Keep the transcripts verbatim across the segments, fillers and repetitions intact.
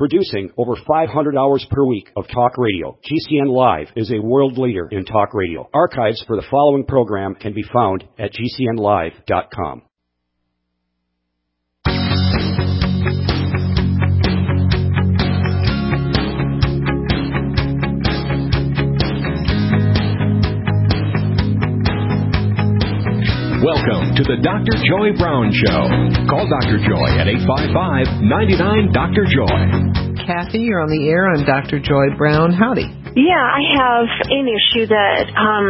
Producing over five hundred hours per week of talk radio, G C N Live is a world leader in talk radio. Archives for the following program can be found at G C N live dot com. Welcome to the Doctor Joy Brown Show. Call Doctor Joy at eight five five, nine nine, Doctor Joy. Kathy, you're on the air. I'm Doctor Joy Brown. Howdy. Yeah, I have an issue that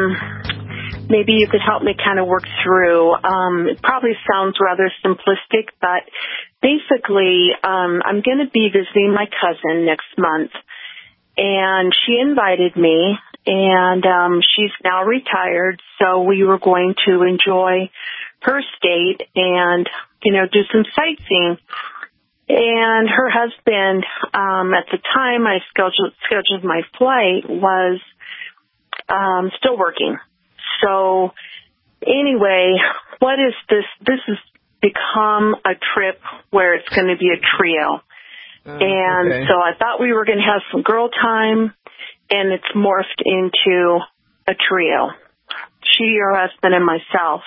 um, maybe you could help me kind of work through. Um, it probably sounds rather simplistic, but basically um, I'm going to be visiting my cousin next month, and she invited me. And um, she's now retired, so we were going to enjoy her state and, you know, do some sightseeing. And her husband, um, at the time I scheduled, scheduled my flight, was um, still working. So anyway, what is this? This has become a trip where it's going to be a trio. Uh, and okay. So I thought we were going to have some girl time. And it's morphed into a trio, she, her husband, and myself.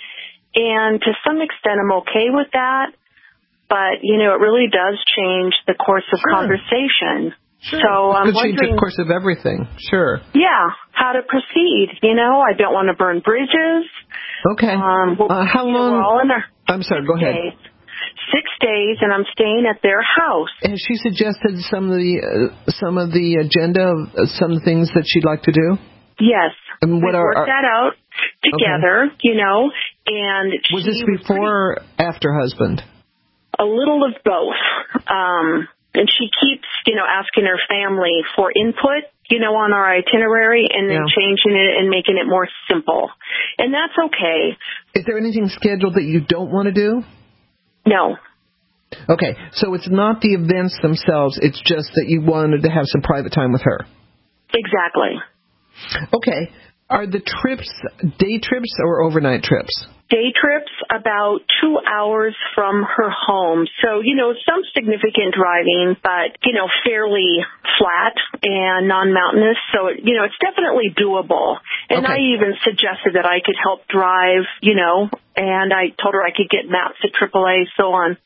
And to some extent, I'm okay with that. But, you know, it really does change the course of sure. conversation. Sure. So I'm it wondering, change the course of everything. Sure. Yeah, how to proceed. You know, I don't want to burn bridges. Okay. Um, we'll, uh, how long? Know, we're all in our I'm sorry, go ahead. Days. Six days, and I'm staying at their house. Has she suggested some of the uh, some of the agenda of uh, some of the things that she'd like to do? Yes. And what we are, worked are, that out together, okay. you know. And was she this before was or after husband? A little of both. Um, and she keeps, you know, asking her family for input, you know, on our itinerary, and then yeah. changing it and making it more simple. And that's okay. Is there anything scheduled that you don't want to do? No. Okay, so it's not the events themselves, it's just that you wanted to have some private time with her. Exactly. Okay, are the trips day trips or overnight trips? Day trips, about two hours from her home. So, you know, some significant driving, but, you know, fairly flat and non-mountainous. So, you know, it's definitely doable. And okay. I even suggested that I could help drive, you know, and I told her I could get maps at triple A, so on.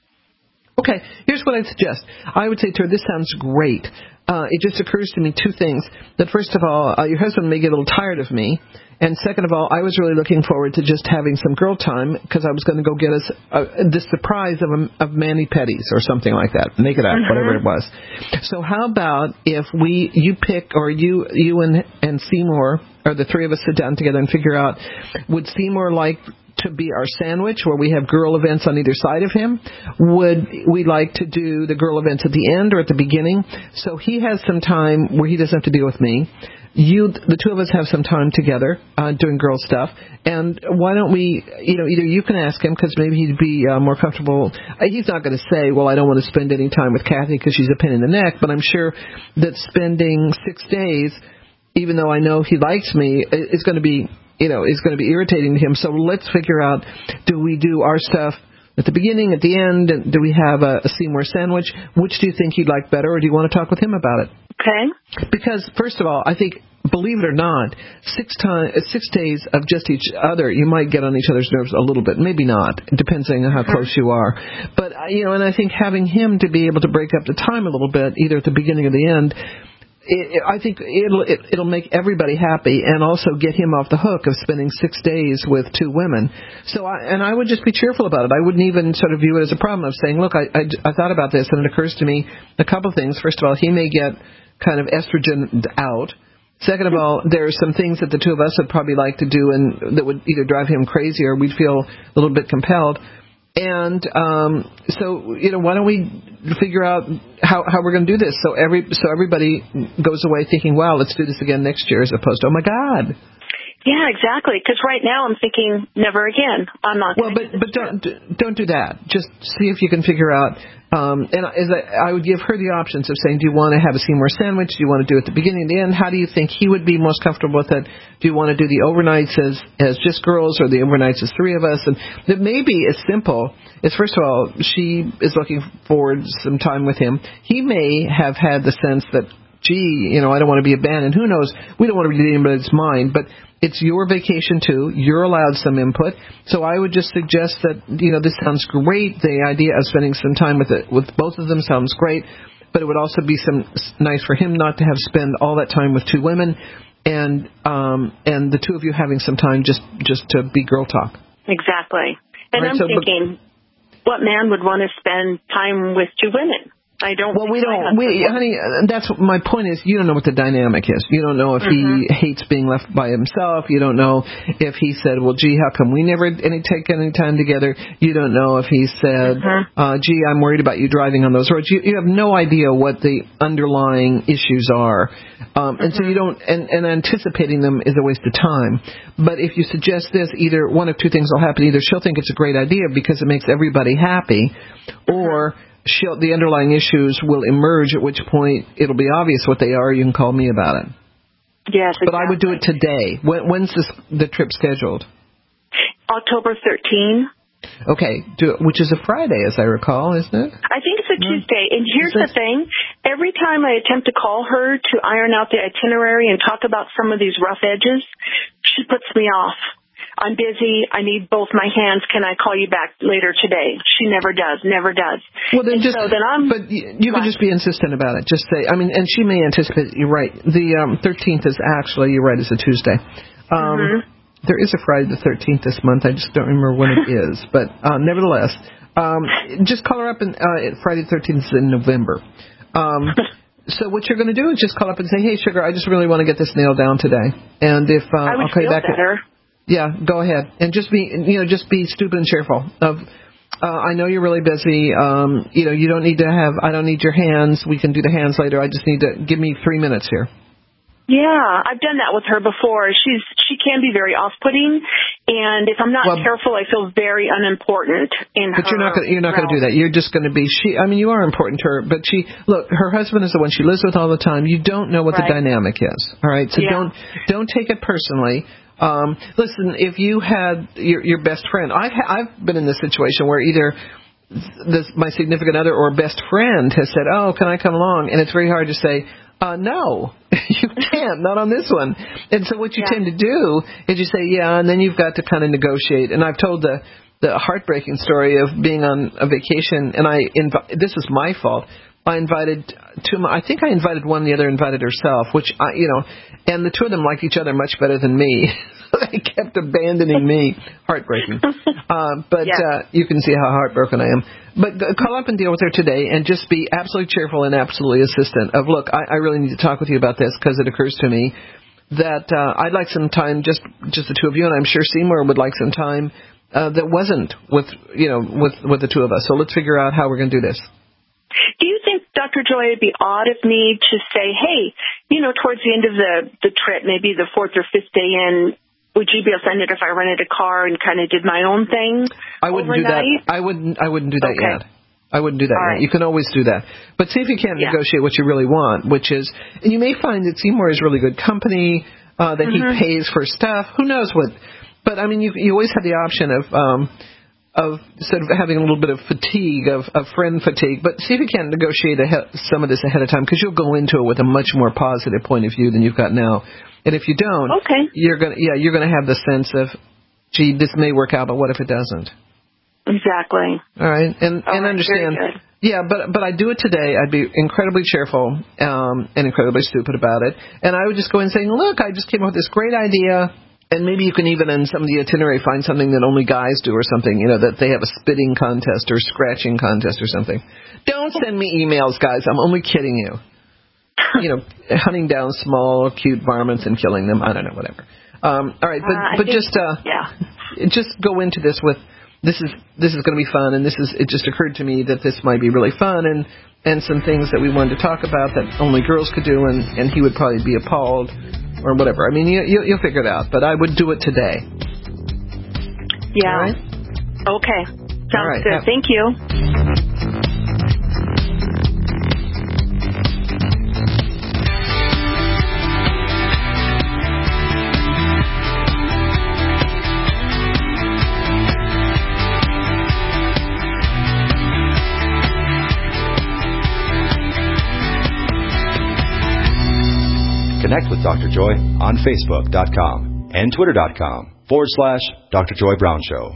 Okay, here's what I'd suggest. I would say to her, this sounds great. Uh, it just occurs to me two things. That first of all, uh, your husband may get a little tired of me. And second of all, I was really looking forward to just having some girl time because I was going to go get us uh, this surprise of, a, of mani-pedis or something like that. Make it up, mm-hmm. whatever it was. So how about if we, you pick, or you you and, and Seymour, or the three of us sit down together and figure out, would Seymour like to be our sandwich where we have girl events on either side of him? Would we like to do the girl events at the end or at the beginning? So he has some time where he doesn't have to deal with me. You, the two of us have some time together uh, doing girl stuff. And why don't we, you know, either you can ask him because maybe he'd be uh, more comfortable. He's not going to say, well, I don't want to spend any time with Kathy because she's a pain in the neck. But I'm sure that spending six days, even though I know he likes me, is going to be, you know, is going to be irritating to him. So let's figure out, do we do our stuff at the beginning, at the end? Do we have a, a Seymour sandwich? Which do you think he'd like better, or do you want to talk with him about it? Okay. Because, first of all, I think, believe it or not, six time, six days of just each other, you might get on each other's nerves a little bit. Maybe not. It depends on how mm-hmm. close you are. But, you know, and I think having him to be able to break up the time a little bit, either at the beginning or the end, It, it, I think it'll it, it'll make everybody happy and also get him off the hook of spending six days with two women. So, I, and I would just be cheerful about it. I wouldn't even sort of view it as a problem of saying, look, I, I, I thought about this, and it occurs to me a couple of things. First of all, he may get kind of estrogen out. Second of all, there are some things that the two of us would probably like to do and that would either drive him crazy or we'd feel a little bit compelled. And um, so, you know, why don't we figure out how, how we're going to do this so every so everybody goes away thinking, wow, let's do this again next year, as opposed to, oh, my God. Yeah, exactly. Because right now I'm thinking, never again. I'm not. Well, but but don't don't do that. Just see if you can figure out. Um, and as I, I would give her the options of saying, do you want to have a Seymour sandwich? Do you want to do it at the beginning and the end? How do you think he would be most comfortable with it? Do you want to do the overnights as as just girls, or the overnights as three of us? And it may be as simple as, first of all, she is looking forward to some time with him. He may have had the sense that, gee, you know, I don't want to be abandoned. Who knows? We don't want to read anybody's mind, but it's your vacation, too. You're allowed some input. So I would just suggest that, you know, this sounds great. The idea of spending some time with it, with both of them sounds great. But it would also be some nice for him not to have spend all that time with two women, and um, and the two of you having some time just, just to be girl talk. Exactly. And right, I'm so, thinking, but, what man would want to spend time with two women? I don't. Well, we don't. We, honey, that's what my point is. You don't know what the dynamic is. You don't know if mm-hmm. he hates being left by himself. You don't know if he said, "Well, gee, how come we never any take any time together?" You don't know if he said, mm-hmm. uh, "Gee, I'm worried about you driving on those roads." You, you have no idea what the underlying issues are, um, and mm-hmm. so you don't. And, and anticipating them is a waste of time. But if you suggest this, either one of two things will happen: either she'll think it's a great idea because it makes everybody happy, or She'll, the underlying issues will emerge, at which point it'll be obvious what they are. You can call me about it. Yes, exactly. But I would do it today. When, when's this, the trip scheduled? October thirteenth. Okay, do, which is a Friday, as I recall, isn't it? I think it's a Tuesday. And here's the thing. Every time I attempt to call her to iron out the itinerary and talk about some of these rough edges, she puts me off. I'm busy. I need both my hands. Can I call you back later today? She never does. Never does. Well, then and just. So then I'm, but you, you can just be insistent about it. Just say. I mean, and she may anticipate. You're right. The um, thirteenth is actually. You're right. It's a Tuesday. Um, mm-hmm. There is a Friday the thirteenth this month. I just don't remember when it is. But uh, nevertheless, um, just call her up. And uh, Friday the thirteenth is in November. Um, So what you're going to do is just call up and say, "Hey, sugar, I just really want to get this nailed down today." And if uh, I would I'll call feel you back. better. At, Yeah, go ahead. And just be, you know, just be stupid and cheerful. Of, uh, I know you're really busy. Um, you know, you don't need to have, I don't need your hands. We can do the hands later. I just need to, give me three minutes here. Yeah, I've done that with her before. She's, she can be very off-putting. And if I'm not well, careful, I feel very unimportant in but her. But you're not going you're not going to do that. You're just going to be, she, I mean, you are important to her, but she, look, her husband is the one she lives with all the time. You don't know what right. the dynamic is. All right. So yeah. don't, don't take it personally. Um, listen, if you had your, your best friend, I've, I've been in this situation where either this, my significant other or best friend has said, "Oh, can I come along?" And it's very hard to say, uh, no, you can't, not on this one. And so what you yeah. tend to do is you say, yeah, and then you've got to kind of negotiate. And I've told the, the heartbreaking story of being on a vacation, and I inv- this was my fault. I invited two. I think I invited one. The other invited herself. Which I, you know, and the two of them liked each other much better than me. They kept abandoning me. Heartbreaking. Uh, but yeah. uh, you can see how heartbroken I am. But go, call up and deal with her today, and just be absolutely cheerful and absolutely assistant. Of look, I, I really need to talk with you about this because it occurs to me that uh, I'd like some time, just just the two of you, and I'm sure Seymour would like some time uh, that wasn't with you know with with the two of us. So let's figure out how we're going to do this. Do you think, Doctor Joy, it'd be odd of me to say, hey, you know, towards the end of the, the trip, maybe the fourth or fifth day in, would you be offended if I rented a car and kind of did my own thing I wouldn't overnight? do that. I wouldn't. I wouldn't do that okay. yet. I wouldn't do that All yet. right. You can always do that. But see if you can't yeah. negotiate what you really want, which is, and you may find that Seymour is really good company, uh, that mm-hmm. he pays for stuff. Who knows what? But I mean, you you always have the option of. Um, of sort of having a little bit of fatigue, of, of friend fatigue. But see if you can negotiate ahead, some of this ahead of time, because you'll go into it with a much more positive point of view than you've got now. And if you don't, okay. you're gonna yeah you're gonna have the sense of, gee, this may work out, but what if it doesn't? Exactly. All right, and All and right, understand. very good. Yeah, but but I do it today. I'd be incredibly cheerful um, and incredibly stupid about it, and I would just go in saying, look, I just came up with this great idea. And maybe you can even, in some of the itinerary, find something that only guys do or something, you know, that they have a spitting contest or scratching contest or something. Don't send me emails, guys. I'm only kidding you. You know, hunting down small, cute varmints and killing them. I don't know, whatever. Um, all right, but, uh, but think, just uh, yeah. just go into this with, this is this is going to be fun, and this is it just occurred to me that this might be really fun, and, and some things that we wanted to talk about that only girls could do, and, and he would probably be appalled. or whatever. I mean, you, you, you'll figure it out, but I would do it today. Yeah. All right? Okay. Sounds All right. good. Have- Thank you. Connect with Doctor Joy on Facebook dot com and Twitter dot com forward slash Doctor Joy Brown Show.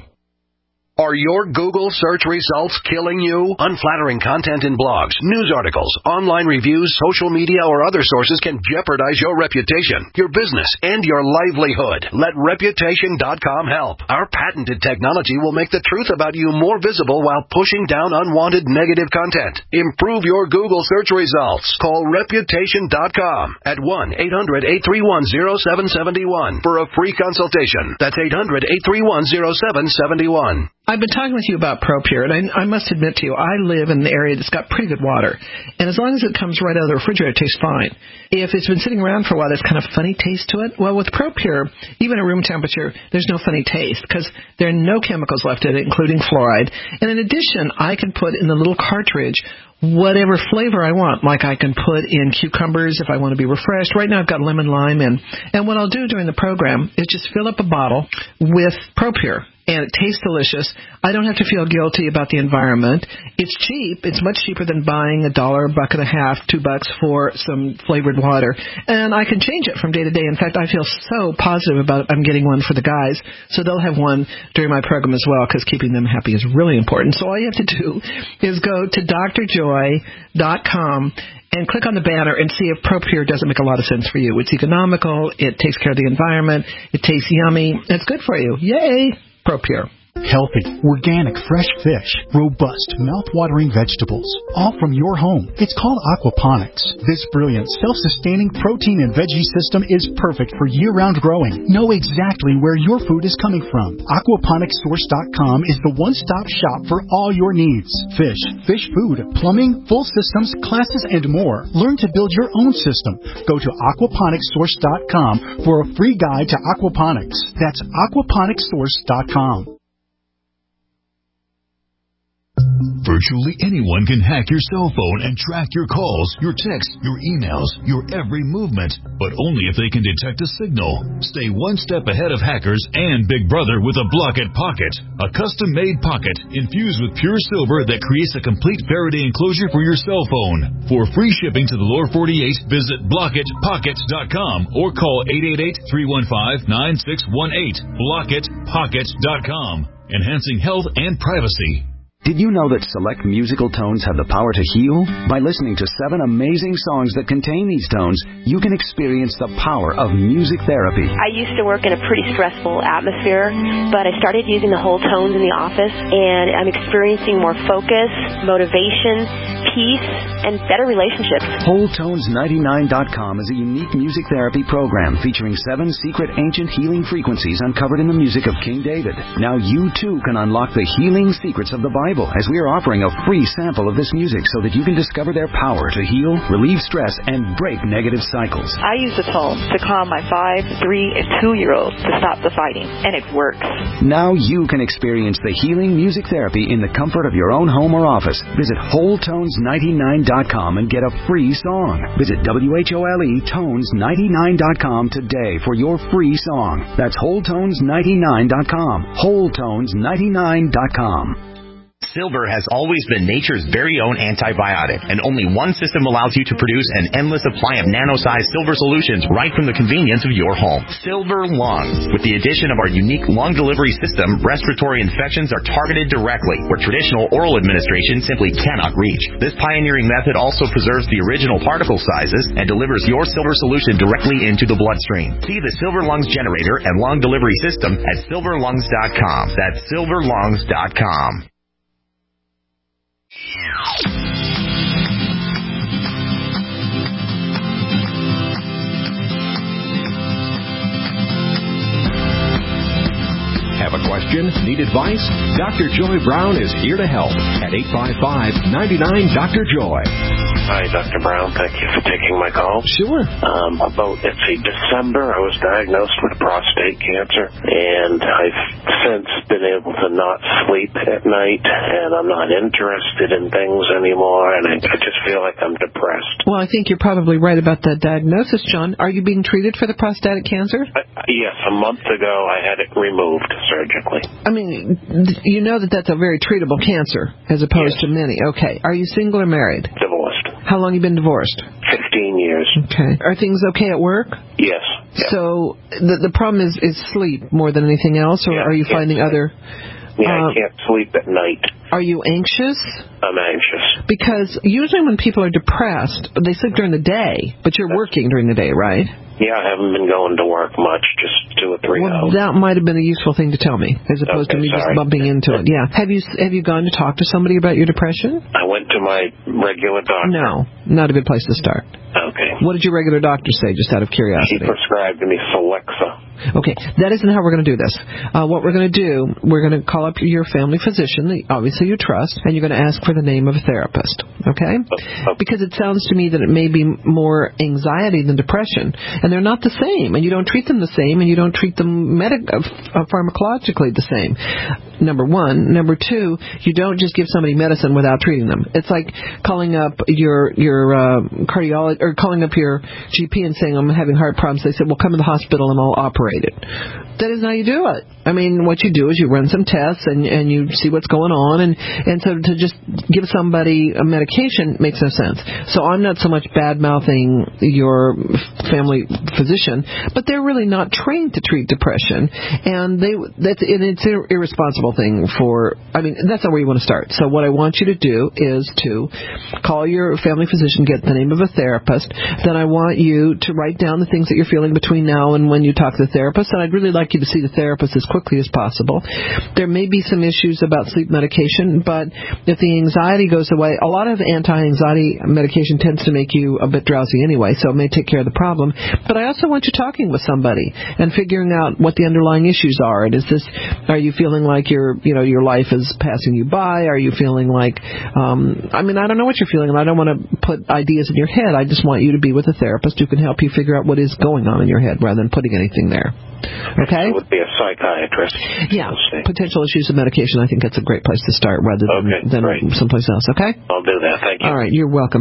Are your Google search results killing you? Unflattering content in blogs, news articles, online reviews, social media, or other sources can jeopardize your reputation, your business, and your livelihood. Let Reputation dot com help. Our patented technology will make the truth about you more visible while pushing down unwanted negative content. Improve your Google search results. Call Reputation dot com at one eight hundred eight three one zero seven seven one for a free consultation. That's eight hundred eight three one zero seven seven one. I've been talking with you about ProPure, and I, I must admit to you, I live in an area that's got pretty good water. And as long as it comes right out of the refrigerator, it tastes fine. If it's been sitting around for a while, there's kind of funny taste to it. Well, with ProPure, even at room temperature, there's no funny taste because there are no chemicals left in it, including fluoride. And in addition, I can put in the little cartridge whatever flavor I want. Like I can put in cucumbers if I want to be refreshed. Right now I've got lemon lime in. And what I'll do during the program is just fill up a bottle with ProPure. And it tastes delicious. I don't have to feel guilty about the environment. It's cheap. It's much cheaper than buying a dollar, a buck and a half, two bucks for some flavored water. And I can change it from day to day. In fact, I feel so positive about it. I'm getting one for the guys. So they'll have one during my program as well because keeping them happy is really important. So all you have to do is go to Dr Joy dot com and click on the banner and see if ProPure doesn't make a lot of sense for you. It's economical. It takes care of the environment. It tastes yummy. It's good for you. Yay! ProPure. Healthy, organic, fresh fish, robust, mouth-watering vegetables, all from your home. It's called aquaponics. This brilliant, self-sustaining protein and veggie system is perfect for year-round growing. Know exactly where your food is coming from. aquaponics source dot com is the one-stop shop for all your needs. Fish, fish food, plumbing, full systems, classes, and more. Learn to build your own system. Go to aquaponics source dot com for a free guide to aquaponics. That's aquaponics source dot com. Virtually anyone can hack your cell phone and track your calls, your texts, your emails, your every movement, but only if they can detect a signal. Stay one step ahead of hackers and Big Brother with a Blockit Pocket, a custom-made pocket infused with pure silver that creates a complete Faraday enclosure for your cell phone. For free shipping to the lower forty-eight, visit blockit pocket dot com or call eight eight eight, three one five, nine six one eight. blockit pocket dot com, enhancing health and privacy. Did you know that select musical tones have the power to heal? By listening to seven amazing songs that contain these tones, you can experience the power of music therapy. I used to work in a pretty stressful atmosphere, but I started using the whole tones in the office, and I'm experiencing more focus, motivation, peace, and better relationships. Whole Tones ninety-nine dot com is a unique music therapy program featuring seven secret ancient healing frequencies uncovered in the music of King David. Now you too can unlock the healing secrets of the Bible, as we are offering a free sample of this music so that you can discover their power to heal, relieve stress, and break negative cycles. I use the tones to calm my five, three, and two-year-olds to stop the fighting, and it works. Now you can experience the healing music therapy in the comfort of your own home or office. Visit Whole Tones ninety-nine dot com and get a free song. Visit W H O L E Tones ninety-nine dot com today for your free song. That's Whole Tones ninety-nine dot com. Whole Tones ninety-nine dot com. Silver has always been nature's very own antibiotic, and only one system allows you to produce an endless supply of nano-sized silver solutions right from the convenience of your home. Silver Lungs. With the addition of our unique lung delivery system, respiratory infections are targeted directly, where traditional oral administration simply cannot reach. This pioneering method also preserves the original particle sizes and delivers your silver solution directly into the bloodstream. See the Silver Lungs generator and lung delivery system at silver lungs dot com. That's silver lungs dot com. Have a question question? Need advice? Doctor Joy Brown is here to help at eight five five, nine nine, Doctor Joy. Hi, Doctor Brown. Thank you for taking my call. Sure. Um, about, let's see, December, I was diagnosed with prostate cancer, and I've since been able to not sleep at night, and I'm not interested in things anymore, and I, I just feel like I'm depressed. Well, I think you're probably right about that diagnosis, John. Are you being treated for the prostatic cancer? I, yes, a month ago I had it removed surgically. I mean, you know that that's a very treatable cancer, as opposed yes. to many. Okay. Are you single or married? Divorced. How long have you been divorced? Fifteen years. Okay. Are things okay at work? Yes. Yep. So the the problem is, is sleep more than anything else, or yeah, are you finding sleep. other... Yeah, uh, I can't sleep at night. Are you anxious? I'm anxious. Because usually when people are depressed, they sleep during the day, but you're That's, working during the day, right? Yeah, I haven't been going to work much, just two or three well, hours. That might have been a useful thing to tell me, as opposed okay, to me sorry. just bumping into it. Yeah. Have you have you gone to talk to somebody about your depression? I went to my regular doctor. No, not a good place to start. Okay. What did your regular doctor say, just out of curiosity? He prescribed me Celexa. Okay, that isn't how we're going to do this. Uh, what we're going to do, we're going to call up your family physician, that obviously you trust, and you're going to ask for the name of a therapist, okay? okay? Because it sounds to me that it may be more anxiety than depression, and they're not the same, and you don't treat them the same, and you don't treat them medic- uh, pharmacologically the same. Number one. Number two, you don't just give somebody medicine without treating them. It's like calling up your your uh, cardiologist, or calling up your G P and saying, I'm having heart problems. They said, well, come to the hospital and I'll operate it. That isn't how you do it. I mean, what you do is you run some tests and, and you see what's going on, and, and so to just give somebody a medication makes no sense. So I'm not so much bad-mouthing your family physician, but they're really not trained to treat depression, and they that's and it's an irresponsible thing for, I mean, that's not where you want to start. So what I want you to do is to call your family physician, get the name of a therapist, then I want you to write down the things that you're feeling between now and when you talk to the therapist, and I'd really like you to see the therapist as quickly as possible. There may be some issues about sleep medication, but if the anxiety goes away, a lot of anti-anxiety medication tends to make you a bit drowsy anyway, so it may take care of the problem. But I also want you talking with somebody and figuring out what the underlying issues are. And is this, are you feeling like your, you know, your life is passing you by? Are you feeling like, um, I mean, I don't know what you're feeling, and I don't want to put ideas in your head. I just want you to be with a therapist who can help you figure out what is going on in your head rather than putting anything there. Okay? It would be a psychiatrist. Yeah. Potential issues of medication, I think that's a great place to start rather than, okay, than great. someplace else. Okay? I'll do that. Thank you. All right. You're welcome.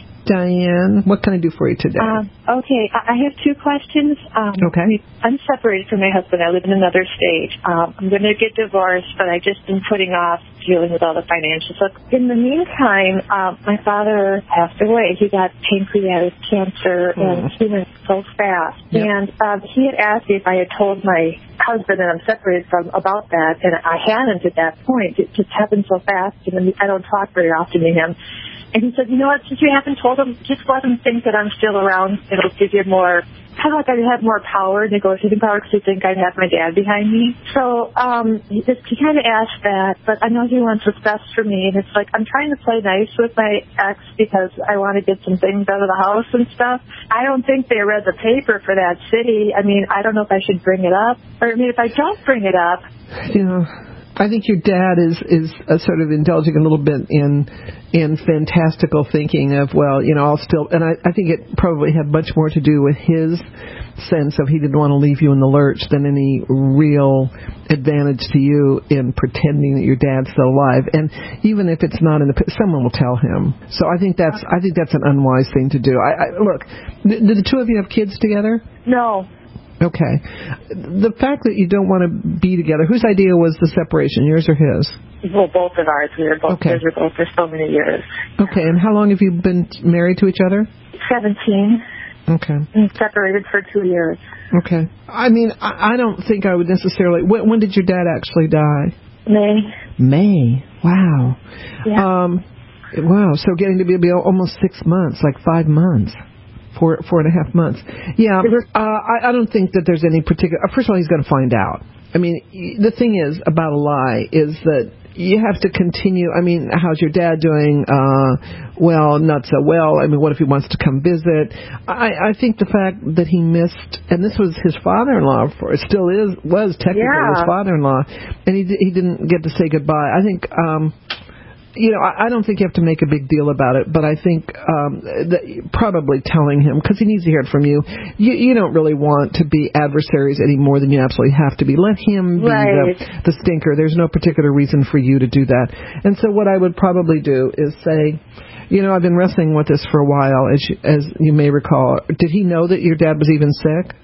Diane, what can I do for you today? Um, okay, I have two questions. Um, okay. I'm separated from my husband. I live in another state. Um, I'm going to get divorced, but I've just been putting off dealing with all the financial stuff. In the meantime, um, my father passed away. He got pancreatic cancer, mm. and he went so fast. Yep. And um, he had asked me if I had told my husband that I'm separated from about that, and I hadn't at that point. It just happened so fast, and I don't talk very often to him. And he said, you know what, since you haven't told him, just let him think that I'm still around. It'll give you more, kind of like I'd have more power, negotiating power, because you think I'd have my dad behind me. So um, he, just, he kind of asked that, but I know he wants what's best for me. And it's like, I'm trying to play nice with my ex because I want to get some things out of the house and stuff. I don't think they read the paper for that city. I mean, I don't know if I should bring it up. Or, I mean, if I don't bring it up. You know, I think your dad is is uh, sort of indulging a little bit in in fantastical thinking of, well, you know, I'll still, and I, I think it probably had much more to do with his sense of he didn't want to leave you in the lurch than any real advantage to you in pretending that your dad's still alive. And even if it's not in the, someone will tell him. So I think that's I think that's an unwise thing to do. I, I look, do the two of you have kids together? No. Okay. The fact that you don't want to be together, whose idea was the separation, yours or his? Well, both of ours. We were both okay. miserable for so many years. Okay, and how long have you been married to each other? Seventeen. Okay. And separated for two years. Okay. I mean, I, I don't think I would necessarily... When, when did your dad actually die? May. May. Wow. Yeah. Um, wow, so getting to be, be almost six months, like five months. Four, four and a half months. Yeah, uh, I, I don't think that there's any particular... First of all, he's going to find out. I mean, the thing is about a lie is that you have to continue. I mean, how's your dad doing? Uh, well, not so well. I mean, what if he wants to come visit? I, I think the fact that he missed, and this was his father-in-law, for it still is, was technically Yeah. his father-in-law, and he he didn't get to say goodbye. I think, um, you know, I, I don't think you have to make a big deal about it, but I think um, that probably telling him, because he needs to hear it from you, you, you don't really want to be adversaries any more than you absolutely have to be. Let him be Right. the, the stinker. There's no particular reason for you to do that. And so what I would probably do is say, you know, I've been wrestling with this for a while, as you, as you may recall. Did he know that your dad was even sick?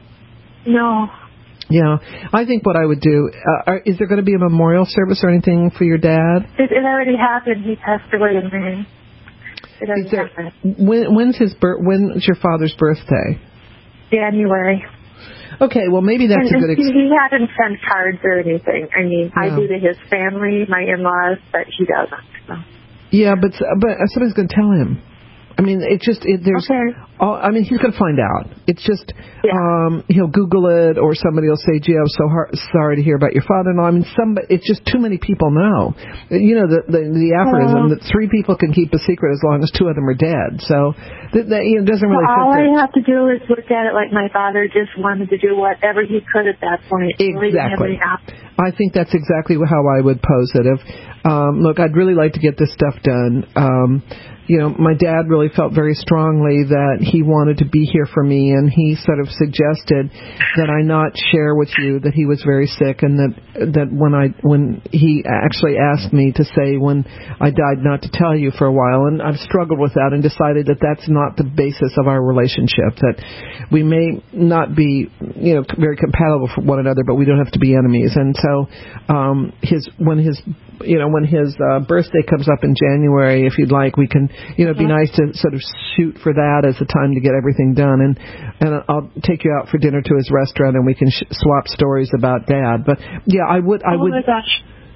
No. Yeah. I think what I would do, uh, are, is there going to be a memorial service or anything for your dad? It, it already happened. He passed away in May. It already Is there, happened. when, when's his bir- when's your father's birthday? January. Okay, well maybe that's and, a good. and Ex- he, he hadn't sent cards or anything. I mean, I No. do to his family, my in-laws, but he doesn't. So. yeah, but but somebody's going to tell him. I mean, it just it, there's. Okay. All, I mean, he's going to find out. It's just um, he'll Google it, or somebody will say, "Gee, I'm so har- sorry to hear about your father-in-law." I mean, some it's just too many people know. You know, the the, the aphorism Well, that three people can keep a secret as long as two of them are dead. So that, that you know, doesn't really. Well, all fit I the- have to do is look at it like my father just wanted to do whatever he could at that point. He really didn't have Exactly. any options. I think that's exactly how I would pose it. If um, look, I'd really like to get this stuff done. Um, you know, my dad really felt very strongly that he wanted to be here for me, and he sort of suggested that I not share with you that he was very sick, and that that when I when he actually asked me to say when I died not to tell you for a while, and I've struggled with that and decided that that's not the basis of our relationship. That we may not be, you know, very compatible for one another, but we don't have to be enemies. And so, um, his when his you know when his uh, birthday comes up in January, if you'd like, we can, you know, it'd be nice to sort of shoot for that as a time to get everything done. And and I'll take you out for dinner to his restaurant, and we can sh- swap stories about Dad. But yeah, I would. I oh would. my gosh.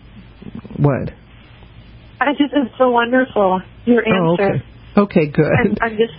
What? I just, it's so wonderful, your Oh, answer. okay. Okay, good. I'm, I'm just,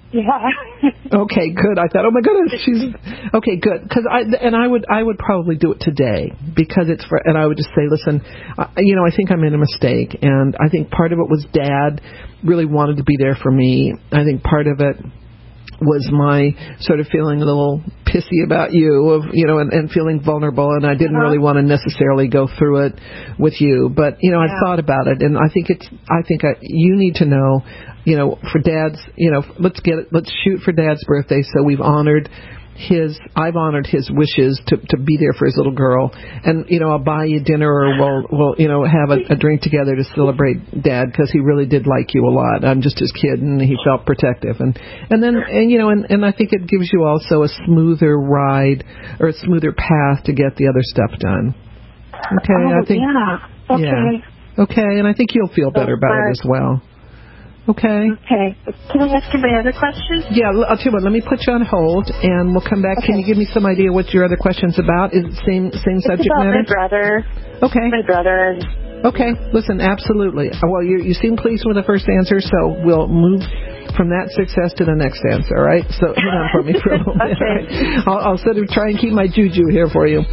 yeah. Okay, good. I thought, oh my goodness, she's okay, good. Because I and I would I would probably do it today because it's for, and I would just say, listen, uh, you know, I think I made a mistake, and I think part of it was Dad really wanted to be there for me. I think part of it was my sort of feeling a little pissy about you, of you know, and, and feeling vulnerable, and I didn't Uh-huh. really want to necessarily go through it with you. But you know, Yeah. I've thought about it, and I think it's. I think I, you need to know, you know, for Dad's, you know, let's get it, let's shoot for Dad's birthday. So we've honored his. I've honored his wishes to to be there for his little girl, and you know, I'll buy you dinner, or we'll we'll you know have a, a drink together to celebrate Dad, because he really did like you a lot. I'm just his kid, and he felt protective, and and then and you know, and and I think it gives you also a smoother ride or a smoother path to get the other stuff done. Okay, Oh, I think. yeah. Okay. Yeah. Okay, and I think you'll feel better about it as well. Okay. Okay. Can I ask you my other question? Yeah, l- I'll tell you what. Let me put you on hold, and we'll come back. Can you give me some idea what your other question's about? Is it same same It's subject about matter? my brother. Okay. My brother. Okay. Listen, absolutely. Well, you you seem pleased with the first answer, so we'll move from that success to the next answer. All right. So hang on for me for a moment. Okay. All right? I'll, I'll sort of try and keep my juju here for you.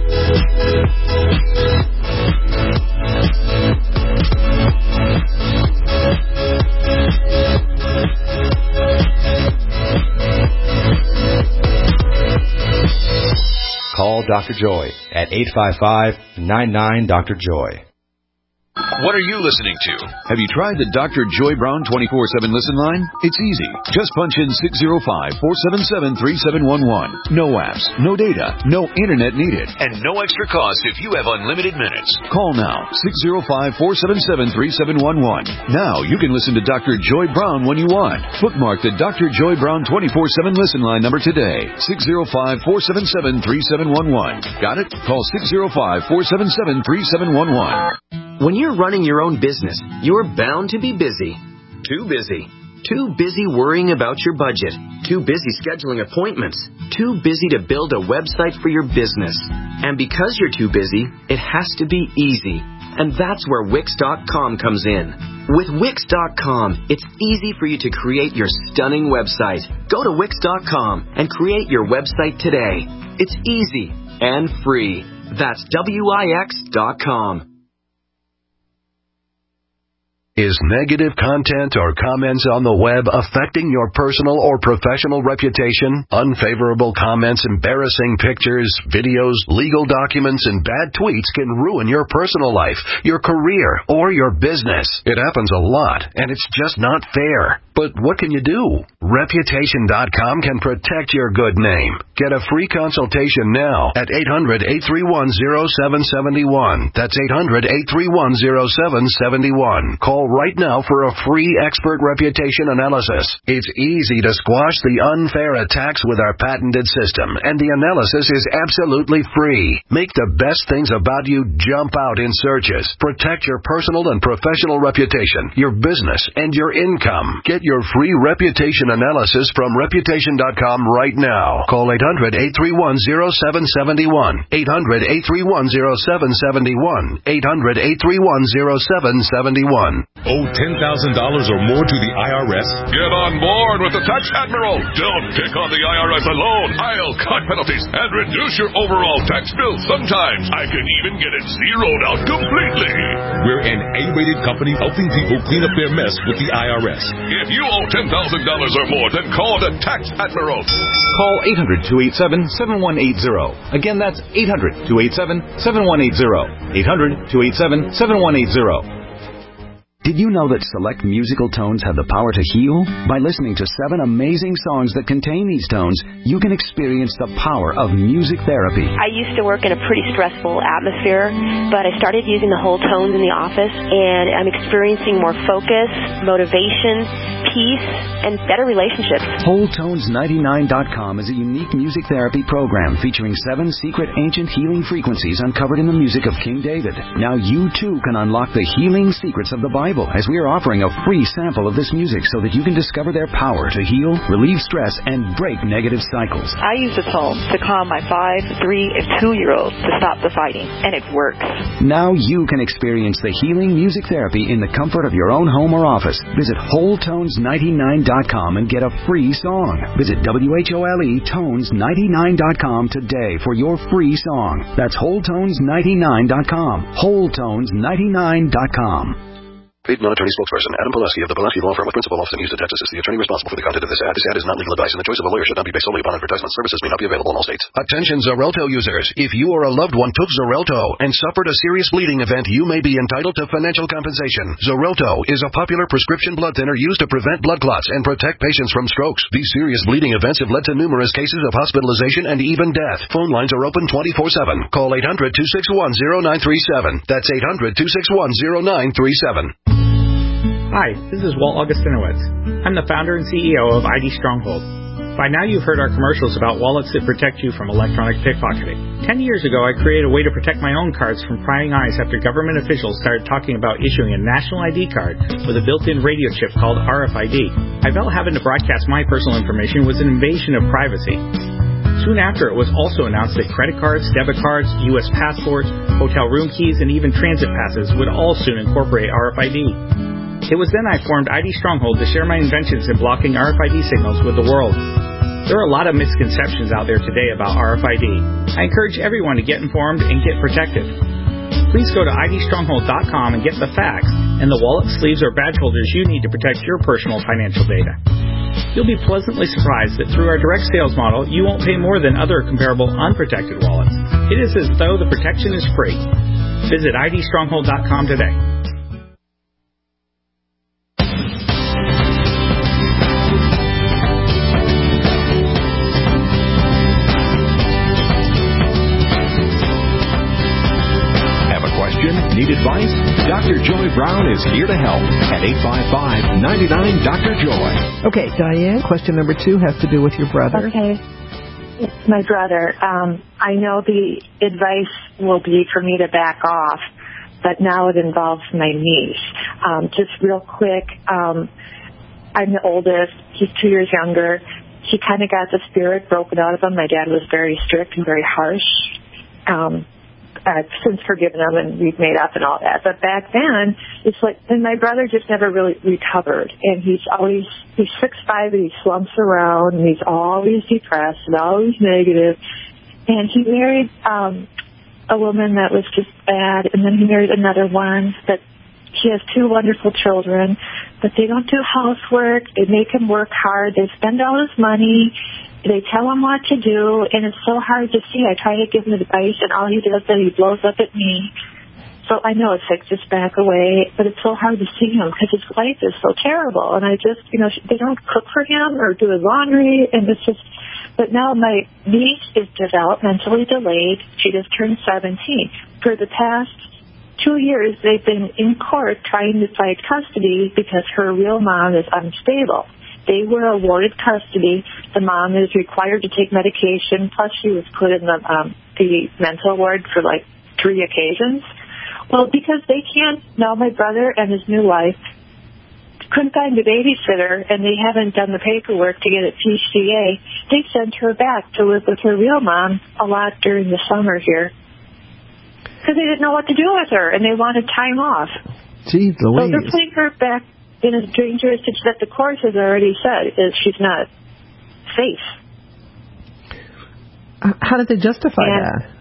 Call Doctor Joy at eight five five, nine nine, Doctor Joy. What are you listening to? Have you tried the Doctor Joy Brown twenty-four seven listen line? It's easy. Just punch in six zero five, four seven seven, three seven one one. No apps, no data, no internet needed. And no extra cost if you have unlimited minutes. Call now, six zero five, four seven seven, three seven one one. Now you can listen to Doctor Joy Brown when you want. Bookmark the Doctor Joy Brown twenty-four seven listen line number today, six zero five, four seven seven, three seven one one. Got it? Call six zero five, four seven seven, three seven one one. When you're running your own business, you're bound to be busy. Too busy. Too busy worrying about your budget. Too busy scheduling appointments. Too busy to build a website for your business. And because you're too busy, it has to be easy. And that's where Wix dot com comes in. With Wix dot com, it's easy for you to create your stunning website. Go to Wix dot com and create your website today. It's easy and free. That's W I X dot com. Is negative content or comments on the web affecting your personal or professional reputation? Unfavorable comments, embarrassing pictures, videos, legal documents, and bad tweets can ruin your personal life, your career, or your business. It happens a lot, and it's just not fair. But what can you do? Reputation dot com can protect your good name. Get a free consultation now at eight hundred, eight three one, zero seven seven one. That's eight hundred, eight three one, zero seven seven one. Call right now for a free expert reputation analysis. It's easy to squash the unfair attacks with our patented system, and the analysis is absolutely free. Make the best things about you jump out in searches. Protect your personal and professional reputation, your business, and your income. Get your free reputation analysis from reputation dot com right now. Call eight hundred, eight three one, zero seven seven one. eight hundred, eight three one, zero seven seven one. eight hundred, eight three one, zero seven seven one. Owe ten thousand dollars or more to the I R S? Get on board with the Tax Admiral. Don't pick on the I R S alone. I'll cut penalties and reduce your overall tax bill. Sometimes I can even get it zeroed out completely. We're an A-rated company helping people clean up their mess with the I R S. If you owe ten thousand dollars or more, then call the Tax Admiral. Call eight hundred, two eight seven, seven one eight zero. Again, that's eight hundred, two eight seven, seven one eight zero. eight hundred, two eight seven, seven one eight zero. Did you know that select musical tones have the power to heal? By listening to seven amazing songs that contain these tones, you can experience the power of music therapy. I used to work in a pretty stressful atmosphere, but I started using the whole tones in the office, and I'm experiencing more focus, motivation, peace, and better relationships. Whole Tones ninety-nine dot com is a unique music therapy program featuring seven secret ancient healing frequencies uncovered in the music of King David. Now you too can unlock the healing secrets of the Bible, as we are offering a free sample of this music so that you can discover their power to heal, relieve stress, and break negative cycles. I use the tones to calm my five, three, and two-year-olds to stop the fighting, and it works. Now you can experience the healing music therapy in the comfort of your own home or office. Visit Whole Tones ninety-nine dot com and get a free song. Visit W H O L E Tones ninety-nine dot com today for your free song. That's Whole Tones ninety-nine dot com. Whole Tones ninety-nine dot com. Paid non-attorney spokesperson Adam Pileski of the Pileski Law Firm with principal office in Houston, Texas is the attorney responsible for the content of this ad. This ad is not legal advice, and the choice of a lawyer should not be based solely upon advertisement. Services may not be available in all states. Attention Xarelto users. If you or a loved one took Xarelto and suffered a serious bleeding event, you may be entitled to financial compensation. Xarelto is a popular prescription blood thinner used to prevent blood clots and protect patients from strokes. These serious bleeding events have led to numerous cases of hospitalization and even death. Phone lines are open twenty-four seven. Call eight hundred, two six one, zero nine three seven. That's eight hundred, two six one, zero nine three seven. Hi, this is Walt Augustinowitz. I'm the founder and C E O of I D Stronghold. By now you've heard our commercials about wallets that protect you from electronic pickpocketing. Ten years ago I created a way to protect my own cards from prying eyes after government officials started talking about issuing a national I D card with a built-in radio chip called R F I D. I felt having to broadcast my personal information was an invasion of privacy. Soon after, it was also announced that credit cards, debit cards, U S passports, hotel room keys, and even transit passes would all soon incorporate R F I D. It was then I formed I D Stronghold to share my inventions in blocking R F I D signals with the world. There are a lot of misconceptions out there today about R F I D. I encourage everyone to get informed and get protected. Please go to I D stronghold dot com and get the facts and the wallet, sleeves, or badge holders you need to protect your personal financial data. You'll be pleasantly surprised that through our direct sales model, you won't pay more than other comparable unprotected wallets. It is as though the protection is free. Visit I D stronghold dot com today. Need advice? Doctor Joy Brown is here to help at eight five five, nine nine, Doctor Joy. Okay, Diane, question number two has to do with your brother. Okay. It's my brother. Um, I know the advice will be for me to back off, but now it involves my niece. Um, just real quick, um, I'm the oldest. He's two years younger. He kind of got the spirit broken out of him. My dad was very strict and very harsh. Um, I've since forgiven him and we've made up and all that. But back then, it's like, and my brother just never really recovered. And he's always, he's six five and he slumps around and he's always depressed and always negative. And he married um, a woman that was just bad, and then he married another one that He has two wonderful children, but they don't do housework. They make him work hard. They spend all his money. They tell him what to do, and it's so hard to see. I try to give him advice, and all he does is he blows up at me. So I know it takes us back away, but it's so hard to see him because his life is so terrible. And I just, you know, they don't cook for him or do his laundry, and it's just. But now my niece is developmentally delayed. She just turned seventeen. For the past two years, they've been in court trying to fight custody because her real mom is unstable. They were awarded custody. The mom is required to take medication, plus she was put in the um, the mental ward for like three occasions. Well, because they can't, now my brother and his new wife couldn't find a babysitter, and they haven't done the paperwork to get it P C A, they sent her back to live with her real mom a lot during the summer here. Because they didn't know what to do with her, and they wanted time off. Gee, so they're putting her back in a strange jurisdiction that the court has already said is she's not safe. How did they justify and that?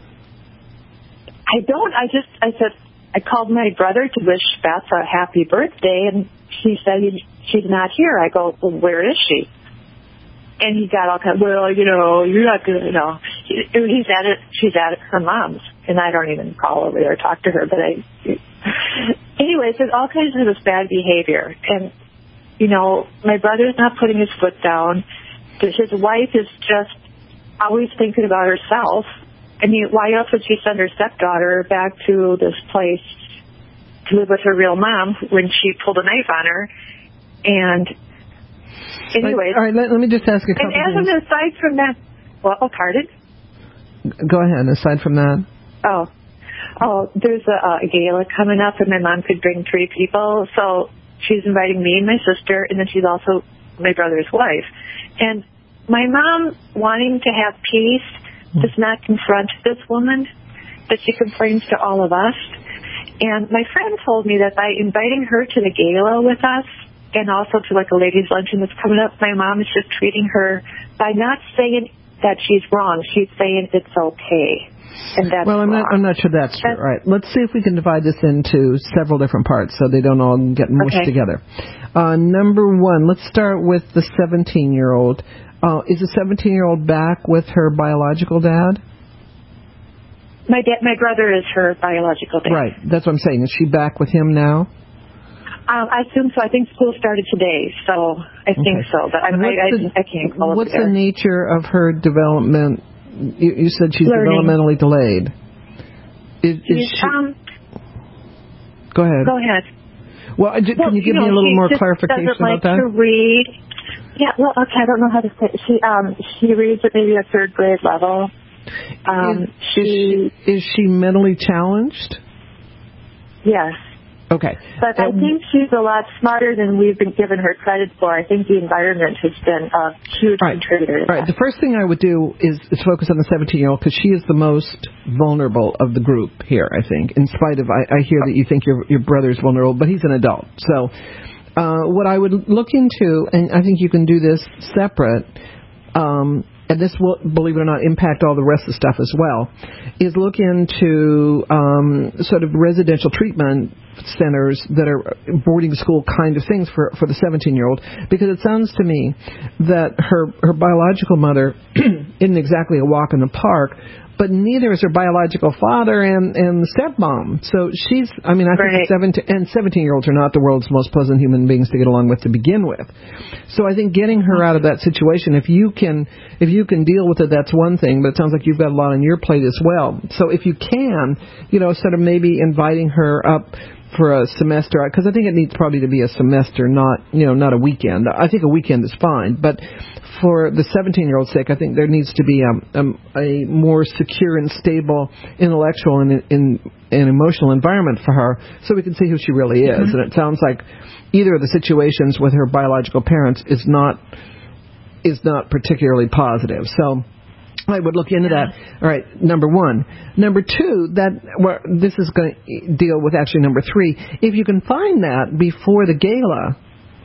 I don't. I just, I said, I called my brother to wish Beth a happy birthday, and he said he, she's not here. I go, well, where is she? And he got all kind of, well, you know, you're not going to, you know. He, he's at it, she's at her mom's, and I don't even call over there or talk to her, but I, anyways, there's all kinds of this bad behavior. And, you know, my brother's not putting his foot down. His wife is just always thinking about herself. I mean, why else would she send her stepdaughter back to this place to live with her real mom when she pulled a knife on her? And anyways. All right, let, let me just ask a couple and things. And aside from that, well, oh, pardon? Go ahead. Aside from that. Oh, oh, there's a, a gala coming up, and my mom could bring three people. So she's inviting me and my sister, and then she's also my brother's wife. And my mom, wanting to have peace, does not confront this woman, but she complains to all of us. And my friend told me that by inviting her to the gala with us, and also to like a ladies' luncheon that's coming up, my mom is just treating her by not saying that she's wrong. She's saying it's okay. And that's well, I'm wrong. not. I'm not sure that's true. That's, all right. Let's see if we can divide this into several different parts so they don't all get mushed okay. together. Uh, number one, let's start with the seventeen-year-old. Uh, is the seventeen-year-old back with her biological dad? My dad, my brother is her biological dad. Right. That's what I'm saying. Is she back with him now? Um, I assume so. I think school started today, so I think okay. so. But I, I, the, I, I can't call What's it the nature of her development? You, you said she's Learning. developmentally delayed. Is, is she, um, go ahead. Go ahead. Well, can well, you give you know, me a little more just clarification doesn't like about that? To read. Yeah, well, okay, I don't know how to say it. She, um, she reads at maybe a third grade level. Um, is, she, is she is she mentally challenged? Yes. Okay. But um, I think she's a lot smarter than we've been given her credit for. I think the environment has been a huge right. contributor to Right. that. The first thing I would do is, is focus on the seventeen-year-old because she is the most vulnerable of the group here, I think, in spite of, I, I hear that you think your your brother's vulnerable, but he's an adult. So uh, what I would look into, and I think you can do this separate, um, and this will, believe it or not, impact all the rest of the stuff as well, is look into um, sort of residential treatment centers that are boarding school kind of things for, for the seventeen-year-old, because it sounds to me that her, her biological mother isn't exactly a walk in the park, but neither is her biological father and, and the stepmom. So she's, I mean, I right. think seventeen, and seventeen-year-olds are not the world's most pleasant human beings to get along with to begin with. So I think getting her out of that situation, if you can, if you can deal with it, that's one thing, but it sounds like you've got a lot on your plate as well. So if you can, you know, sort of maybe inviting her up for a semester, because I think it needs probably to be a semester, not, you know, not a weekend. I think a weekend is fine, but for the seventeen-year-old's sake, I think there needs to be a, a, a more secure and stable intellectual and, and, and emotional environment for her so we can see who she really is. Mm-hmm. And it sounds like either of the situations with her biological parents is not is not particularly positive. So I would look into that. All right, number one. Number two, that well, this is going to deal with actually number three. If you can find that before the gala,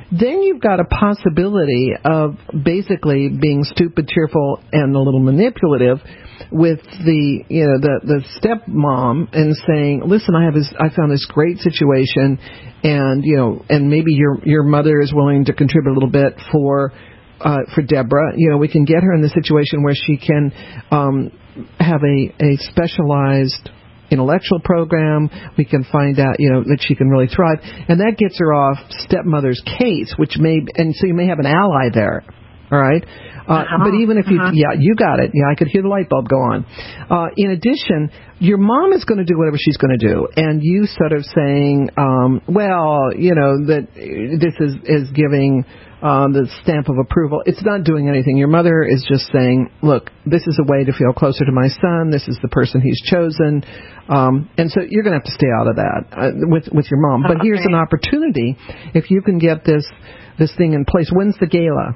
then you've got a possibility of basically being stupid, tearful, and a little manipulative with the, you know, the the stepmom and saying, listen, I have this, I found this great situation, and you know, and maybe your your mother is willing to contribute a little bit for uh, for Deborah. You know, we can get her in the situation where she can um, have a a specialized intellectual program. We can find out, you know, that she can really thrive, and that gets her off stepmother's case, which may, and so you may have an ally there. All right. Uh, uh-huh. But even if you, uh-huh. yeah, you got it. Yeah, I could hear the light bulb go on. Uh, in addition, your mom is going to do whatever she's going to do, and you sort of saying, um, well, you know, that this is is giving um, the stamp of approval. It's not doing anything. Your mother is just saying, look, this is a way to feel closer to my son. This is the person he's chosen, um, and so you're going to have to stay out of that uh, with with your mom. But okay. Here's an opportunity if you can get this this thing in place. When's the gala?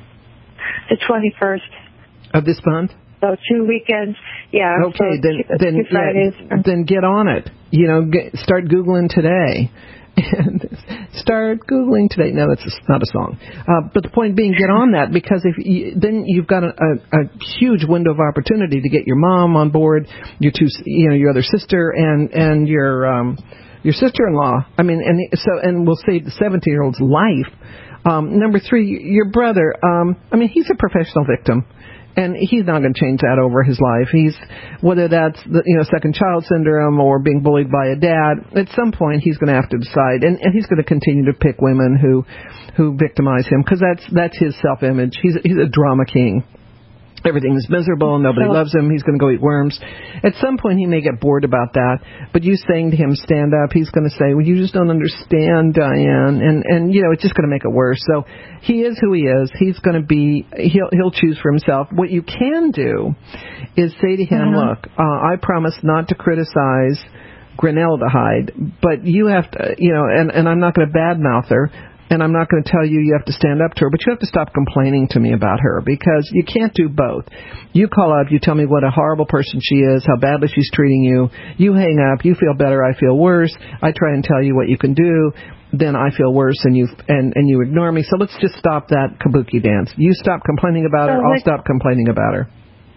The twenty-first of this month. So two weekends, yeah. Okay, so then two, then two yeah, then get on it. You know, get, start Googling today. And start Googling today. No, that's not a song. Uh, but the point being, get on that, because if you, then you've got a, a, a huge window of opportunity to get your mom on board, your two, you know, your other sister, and and your um, your sister-in-law. I mean, and so and we'll save the seventeen-year-old's life. Um, number three, your brother, um, I mean, he's a professional victim, and he's not going to change that over his life. He's, whether that's, the, you know, second child syndrome or being bullied by a dad, at some point he's going to have to decide, and, and he's going to continue to pick women who, who victimize him, because that's, that's his self-image. He's, he's a drama king. Everything is miserable, nobody loves him, he's going to go eat worms. At some point he may get bored about that, but you saying to him, stand up, he's going to say, well, you just don't understand, Diane, and, and you know, it's just going to make it worse. So he is who he is. He's going to be, he'll, he'll choose for himself. What you can do is say to him, uh-huh. look, uh, I promise not to criticize Granaldehyde, but you have to, you know, and, and I'm not going to badmouth her. And I'm not going to tell you you have to stand up to her, but you have to stop complaining to me about her, because you can't do both. You call up, you tell me what a horrible person she is, how badly she's treating you. You hang up, you feel better, I feel worse. I try and tell you what you can do, then I feel worse, and you and, and you ignore me. So let's just stop that kabuki dance. You stop complaining about her, I'll stop complaining about her.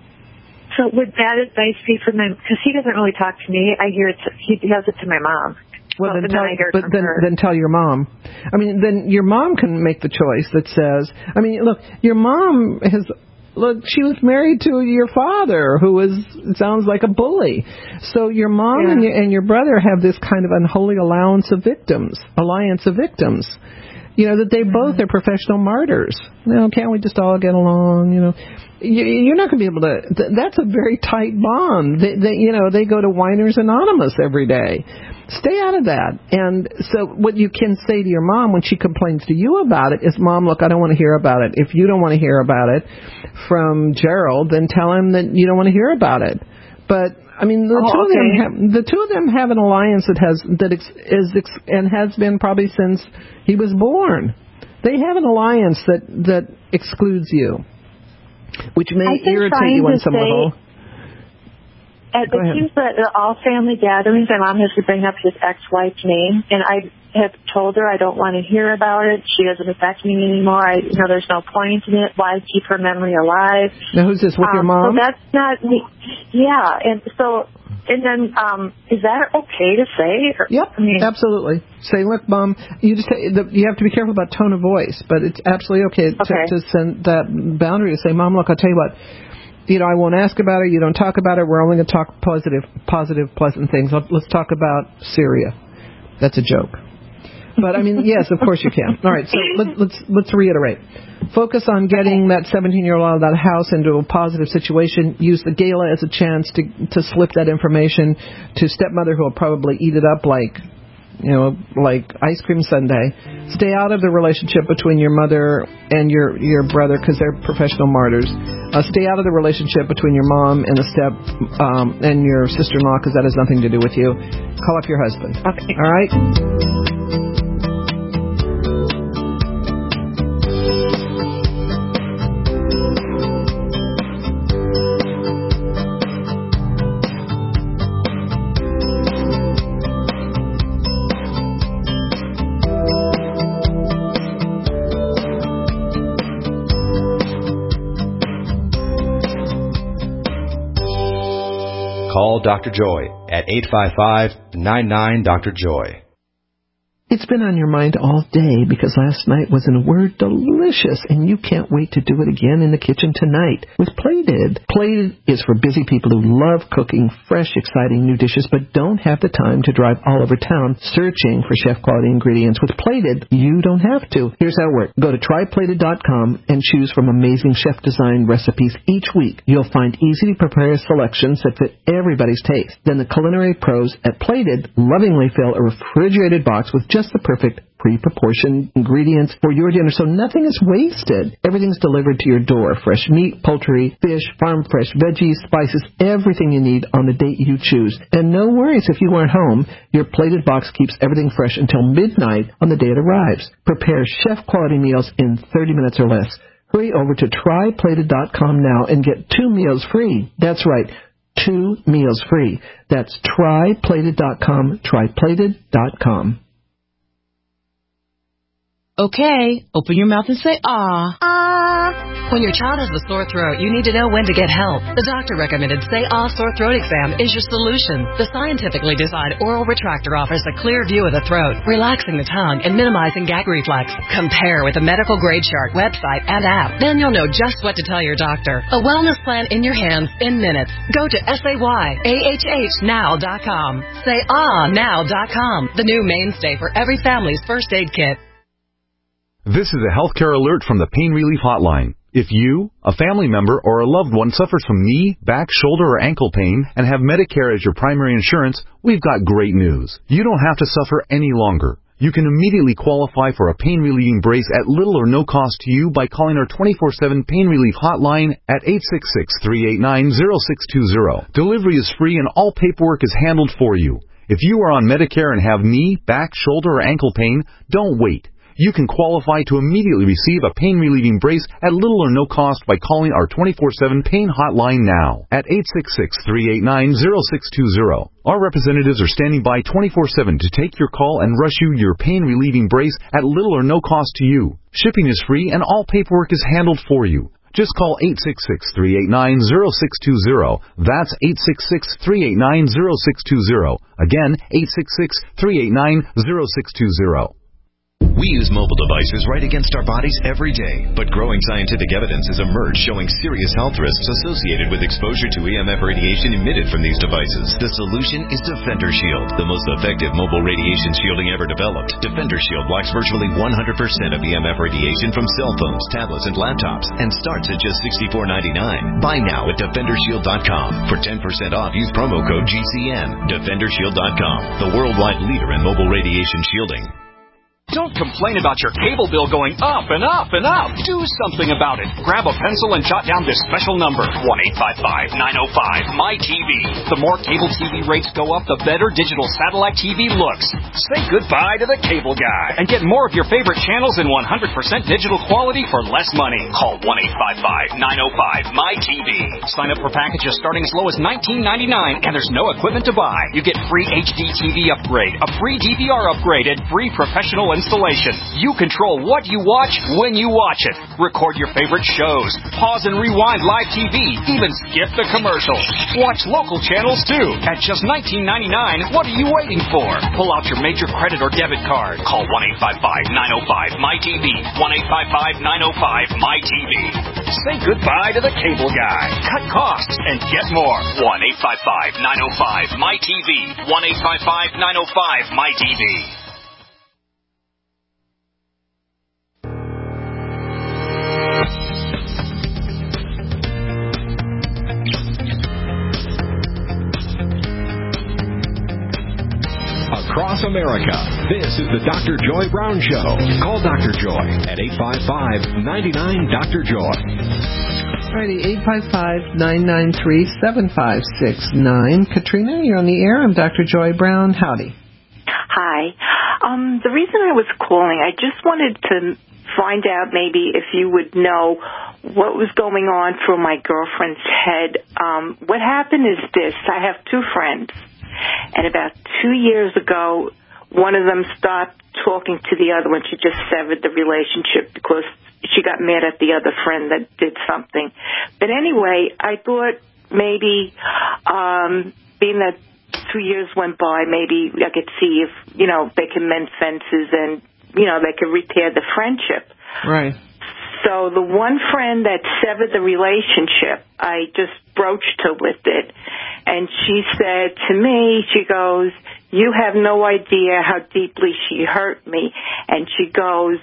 So would that advice be for my, because he doesn't really talk to me. I hear it, he does it to my mom. Well, then tell, but then, then tell your mom. I mean, then your mom can make the choice that says, I mean, look, your mom has, look, she was married to your father, who was, it sounds like a bully. So your mom yeah. and, your, and your brother have this kind of unholy allowance of victims, alliance of victims. You know, that they mm-hmm. both are professional martyrs. You know, can't we just all get along, you know? You're not going to be able to, that's a very tight bond. They, they, you know, they go to Whiners Anonymous every day. Stay out of that. And so what you can say to your mom when she complains to you about it is, Mom, look, I don't want to hear about it. If you don't want to hear about it from Gerald, then tell him that you don't want to hear about it. But I mean, the oh, two okay. of them have, the two of them have an alliance that has that ex, is ex, and has been probably since he was born. They have an alliance that that excludes you, which may irritate you on some level. At the seems that at all family gatherings, my mom has to bring up his ex-wife's name, and I have told her I don't want to hear about it. She doesn't affect me anymore. I, you know, there's no point in it. Why keep her memory alive? Now, who's this, with um, your mom? So that's not me. Yeah, and so, and then, um, is that okay to say? Or, yep, I mean, absolutely. Say, look, Mom, you just you have to be careful about tone of voice, but it's absolutely okay, okay. To, to send that boundary to say, Mom, look, I'll tell you what. You know, I won't ask about it. You don't talk about it. We're only going to talk positive, positive, pleasant things. Let's talk about Syria. That's a joke. But I mean, yes, of course you can. All right, so let, let's let's reiterate. Focus on getting that seventeen-year-old out of that house into a positive situation. Use the gala as a chance to to slip that information to stepmother, who will probably eat it up like, you know, like ice cream sundae. Stay out of the relationship between your mother and your your brother, because they're professional martyrs. Uh, stay out of the relationship between your mom and the step um, and your sister-in-law, because that has nothing to do with you. Call up your husband. Okay. All right? call Doctor Joy at eight five five, nine nine, Doctor Joy. It's been on your mind all day because last night was, in a word, delicious, and you can't wait to do it again in the kitchen tonight with Plated. Plated is for busy people who love cooking fresh, exciting new dishes but don't have the time to drive all over town searching for chef-quality ingredients. With Plated, you don't have to. Here's how it works. Go to try plated dot com and choose from amazing chef-designed recipes each week. You'll find easy-to-prepare selections that fit everybody's taste. Then the culinary pros at Plated lovingly fill a refrigerated box with just the perfect pre-proportioned ingredients for your dinner, so nothing is wasted. Everything's delivered to your door. Fresh meat, poultry, fish, farm-fresh veggies, spices, everything you need on the date you choose. And no worries if you aren't home. Your Plated box keeps everything fresh until midnight on the day it arrives. Prepare chef-quality meals in thirty minutes or less. Hurry over to try plated dot com now and get two meals free. That's right, two meals free. That's try plated dot com, try plated dot com. Okay, open your mouth and say ah. Ah. When your child has a sore throat, you need to know when to get help. The doctor recommended Say Ah Sore Throat Exam is your solution. The scientifically designed oral retractor offers a clear view of the throat, relaxing the tongue and minimizing gag reflex. Compare with the medical grade chart, website, and app. Then you'll know just what to tell your doctor. A wellness plan in your hands in minutes. Go to say ah now dot com. say ah now dot com, the new mainstay for every family's first aid kit. This is a healthcare alert from the Pain Relief Hotline. If you, a family member, or a loved one suffers from knee, back, shoulder, or ankle pain and have Medicare as your primary insurance, we've got great news. You don't have to suffer any longer. You can immediately qualify for a pain-relieving brace at little or no cost to you by calling our twenty-four seven Pain Relief Hotline at eight six six, three eight nine, zero six two zero. Delivery is free and all paperwork is handled for you. If you are on Medicare and have knee, back, shoulder, or ankle pain, don't wait. You can qualify to immediately receive a pain-relieving brace at little or no cost by calling our twenty-four seven Pain Hotline now at eight six six, three eight nine, zero six two zero. Our representatives are standing by twenty-four seven to take your call and rush you your pain-relieving brace at little or no cost to you. Shipping is free and all paperwork is handled for you. Just call eight six six, three eight nine, zero six two zero. That's eight six six, three eight nine, zero six two zero. Again, eight six six, three eight nine, zero six two zero. We use mobile devices right against our bodies every day, but growing scientific evidence has emerged showing serious health risks associated with exposure to E M F radiation emitted from these devices. The solution is Defender Shield, the most effective mobile radiation shielding ever developed. Defender Shield blocks virtually one hundred percent of E M F radiation from cell phones, tablets, and laptops, and starts at just sixty-four ninety-nine. Buy now at defender shield dot com. For ten percent off, use promo code G C N. defender shield dot com, the worldwide leader in mobile radiation shielding. Don't complain about your cable bill going up and up and up. Do something about it. Grab a pencil and jot down this special number, one eight five five, nine oh five, M Y T V. The more cable T V rates go up, the better digital satellite T V looks. Say goodbye to the cable guy and get more of your favorite channels in one hundred percent digital quality for less money. Call one eight five five, nine oh five, M Y T V. Sign up for packages starting as low as nineteen ninety-nine, and there's no equipment to buy. You get free H D T V upgrade, a free D V R upgrade, and free professional installation. You control what you watch when you watch it. Record your favorite shows. Pause and rewind live T V. Even skip the commercials. Watch local channels too. At just nineteen ninety-nine, what are you waiting for? Pull out your major credit or debit card. Call one eight five five, nine oh five, M Y T V. one eight five five, nine oh five, M Y T V. Say goodbye to the cable guy. Cut costs and get more. one eight five five, nine oh five, M Y T V. one eight five five, nine oh five, M Y T V. Across America, this is the Doctor Joy Brown Show. Call Doctor Joy at eight five five, nine nine, Doctor Joy. Alrighty, eight five five, nine nine three, seven five six nine. Katrina, you're on the air. I'm Doctor Joy Brown. Howdy. Hi. Um, the reason I was calling, I just wanted to find out maybe if you would know what was going on through my girlfriend's head. Um, what happened is this. I have two friends. And about two years ago, one of them stopped talking to the other one. She just severed the relationship because she got mad at the other friend that did something. But anyway, I thought maybe um, being that two years went by, maybe I could see if, you know, they can mend fences and, you know, they could repair the friendship. Right. So the one friend that severed the relationship, I just broached her with it. And she said to me, she goes, you have no idea how deeply she hurt me. And she goes,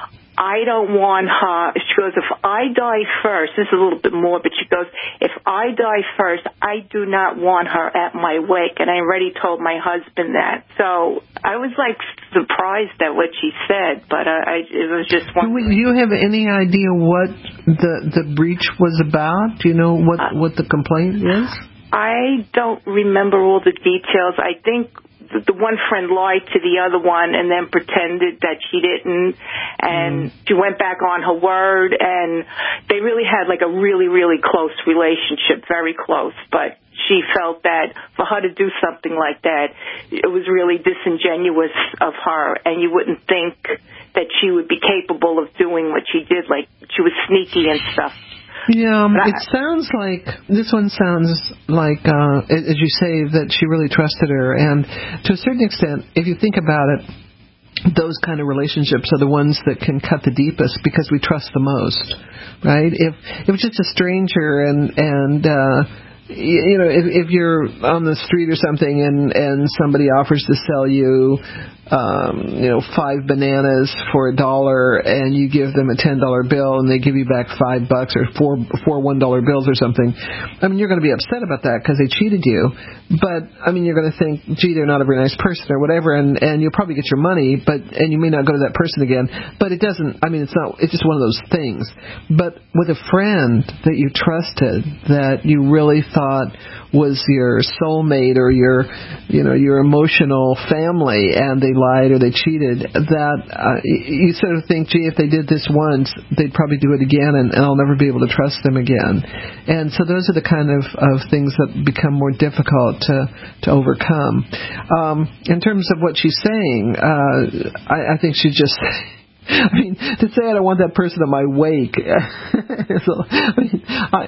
I don't want her, she goes, if I die first, this is a little bit more, but she goes, if I die first, I do not want her at my wake. And I already told my husband that. So I was like surprised at what she said, but uh, I, it was just one. Do you have any idea what the the breach was about? Do you know what, uh, what the complaint is? I don't remember all the details. I think the one friend lied to the other one and then pretended that she didn't, and mm. she went back on her word, and they really had like a really, really close relationship, very close, but she felt that for her to do something like that, it was really disingenuous of her, and you wouldn't think that she would be capable of doing what she did, like she was sneaky and stuff. Yeah, it sounds like, this one sounds like, uh, as you say, that she really trusted her. And to a certain extent, if you think about it, those kind of relationships are the ones that can cut the deepest because we trust the most, right? If if it's just a stranger and, and uh, you know, if, if you're on the street or something and, and somebody offers to sell you, um, you know, five bananas for a dollar, and you give them a ten dollar bill, and they give you back five bucks or four four one dollar bills or something. I mean, you're going to be upset about that because they cheated you. But I mean, you're going to think, gee, they're not a very nice person or whatever, and and you'll probably get your money, but and you may not go to that person again. But it doesn't. I mean, it's not. It's just one of those things. But with a friend that you trusted, that you really thought was your soulmate or your, you know, your emotional family, and they lied or they cheated, that uh, you sort of think, gee, if they did this once, they'd probably do it again, and, and I'll never be able to trust them again. And so those are the kind of, of things that become more difficult to, to overcome. Um, in terms of what she's saying, uh, I, I think she's just... I mean, to say I don't want that person at my wake. so, I mean,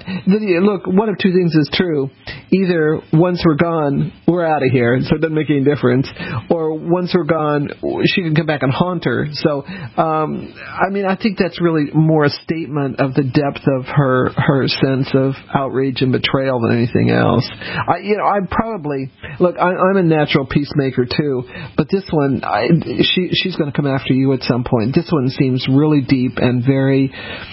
I, look, one of two things is true. Either once we're gone, we're out of here, so it doesn't make any difference. Or once we're gone, she can come back and haunt her. So, um, I mean, I think that's really more a statement of the depth of her her sense of outrage and betrayal than anything else. I, you know, I probably look. I, I'm a natural peacemaker too, but this one, I, she she's going to come after you at some point. This This one seems really deep and very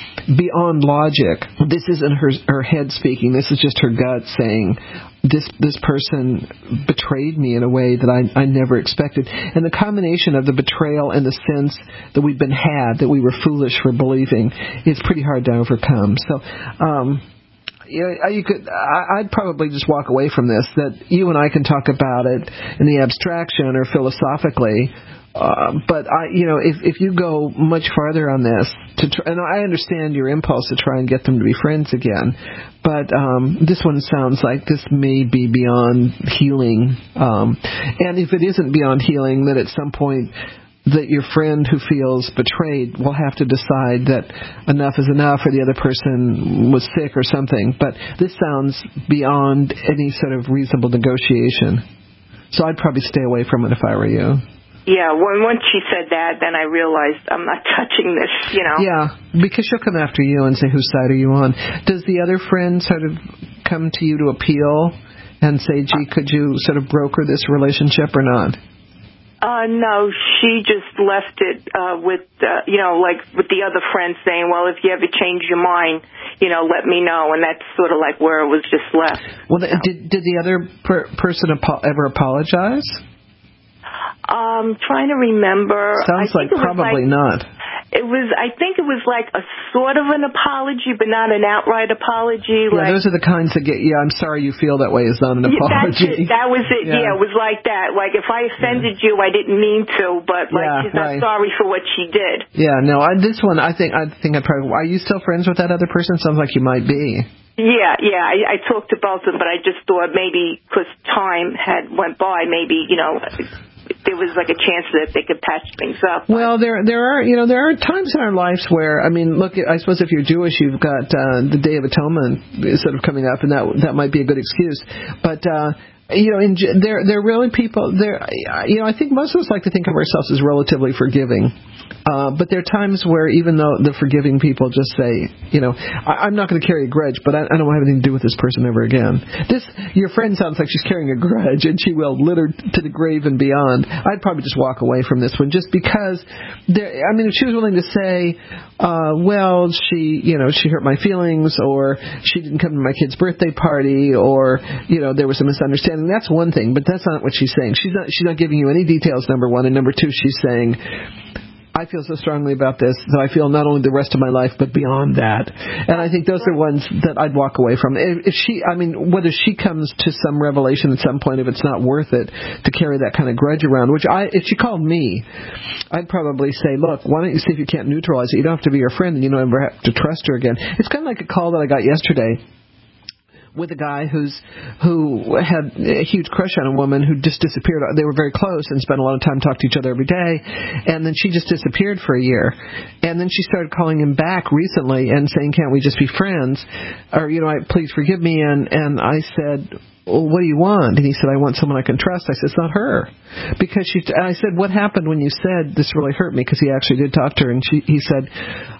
beyond logic. This isn't her her head speaking. This is just her gut saying, this this person betrayed me in a way that I, I never expected. And the combination of the betrayal and the sense that we've been had, that we were foolish for believing, is pretty hard to overcome. So, um, Yeah, you could. I'd probably just walk away from this. That you and I can talk about it in the abstraction or philosophically, uh, but I, you know, if if you go much farther on this, to try, and I understand your impulse to try and get them to be friends again, but um, this one sounds like this may be beyond healing. Um, and if it isn't beyond healing, then at some point, that your friend who feels betrayed will have to decide that enough is enough, or the other person was sick or something. But this sounds beyond any sort of reasonable negotiation. So I'd probably stay away from it if I were you. Yeah, when once she said that, then I realized I'm not touching this, you know. Yeah, because she'll come after you and say, whose side are you on? Does the other friend sort of come to you to appeal and say, gee, could you sort of broker this relationship or not? Uh, no, she just left it uh, with, uh, you know, like with the other friends saying, well, if you ever change your mind, you know, let me know. And that's sort of like where it was just left. Well, did did the other per- person apo- ever apologize? Um, trying to remember. Sounds like probably like, not. It was, I think it was like a sort of an apology, but not an outright apology. Yeah, like, those are the kinds that get, yeah, I'm sorry you feel that way is not an apology. That's it. That was it. Yeah. yeah, it was like that. Like, if I offended yeah. you, I didn't mean to, but like, yeah, she's not right. sorry for what she did. Yeah, no, I, this one, I think, I think I probably, are you still friends with that other person? Sounds like you might be. Yeah, yeah, I, I talked to both of them, but I just thought maybe because time had went by, maybe, you know, there was like a chance that they could patch things up. Well, there there are, you know, there are times in our lives where, I mean, look, I suppose if you're Jewish, you've got uh, the Day of Atonement sort of coming up, and that that might be a good excuse. But uh, you know, in, they're they're really people. They're, you know, I think most of us like to think of ourselves as relatively forgiving. Uh, but there are times where even though the forgiving people just say, you know, I, I'm not going to carry a grudge, but I, I don't have anything to do with this person ever again. This, your friend sounds like she's carrying a grudge, and she will litter to the grave and beyond. I'd probably just walk away from this one just because, there, I mean, if she was willing to say, uh, well, she, you know, she hurt my feelings, or she didn't come to my kid's birthday party, or, you know, there was a misunderstanding, that's one thing, but that's not what she's saying. She's not, she's not giving you any details, number one, and number two, she's saying, I feel so strongly about this that I feel not only the rest of my life, but beyond that. And I think those are ones that I'd walk away from. If she, I mean, whether she comes to some revelation at some point, if it's not worth it to carry that kind of grudge around, which I, if she called me, I'd probably say, look, why don't you see if you can't neutralize it? You don't have to be her friend, and you don't ever have to trust her again. It's kind of like a call that I got yesterday with a guy who's who had a huge crush on a woman who just disappeared. They were very close and spent a lot of time talking to each other every day, and then she just disappeared for a year. And then she started calling him back recently and saying, can't we just be friends? Or, you know, I, please forgive me. And, and I said, well, what do you want? And he said, I want someone I can trust. I said, it's not her. Because she, and I said, what happened when you said this really hurt me? Because he actually did talk to her, and she, he said,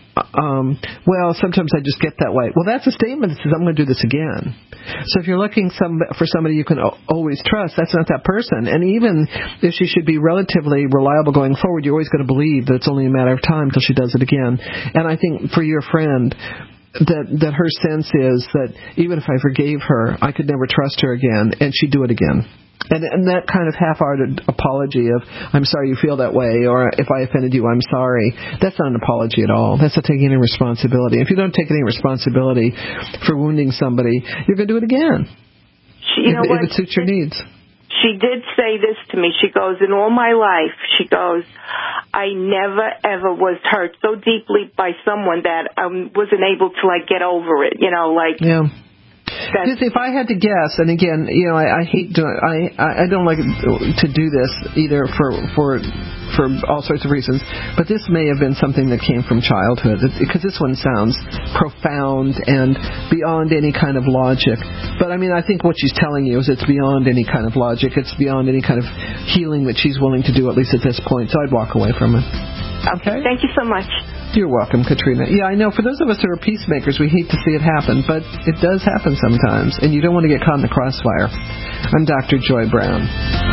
Um, well, sometimes I just get that way. Well, that's a statement that says, I'm going to do this again. So if you're looking some, for somebody you can o- always trust, that's not that person. And even if she should be relatively reliable going forward, you're always going to believe that it's only a matter of time until she does it again. And I think for your friend, that that her sense is that even if I forgave her, I could never trust her again, and she'd do it again. And, and that kind of half-hearted apology of, I'm sorry you feel that way, or if I offended you, I'm sorry, that's not an apology at all. That's not taking any responsibility. If you don't take any responsibility for wounding somebody, you're going to do it again, she, you if, know if what? it suits your needs. She did say this to me. She goes, in all my life, she goes, I never, ever was hurt so deeply by someone that I wasn't able to, like, get over it, you know, like... Yeah. Because if I had to guess, and again, you know, I, I hate doing, I I don't like to do this either for for for all sorts of reasons, but this may have been something that came from childhood, because this one sounds profound and beyond any kind of logic. But I mean, I think what she's telling you is it's beyond any kind of logic. It's beyond any kind of healing that she's willing to do, at least at this point. So I'd walk away from it. Okay. Thank you so much. You're welcome, Katrina. Yeah, I know. For those of us who are peacemakers, we hate to see it happen, but it does happen sometimes, and you don't want to get caught in the crossfire. I'm Doctor Joy Brown.